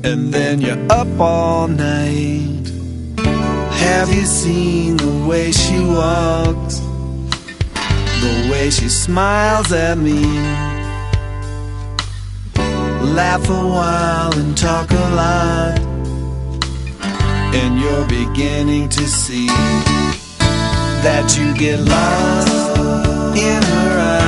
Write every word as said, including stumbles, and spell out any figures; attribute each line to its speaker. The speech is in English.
Speaker 1: and then you're up all night. Have you seen the way she walks, the way she smiles at me? Laugh a while and talk a lot, and you're beginning to see that you get lost in her eyes.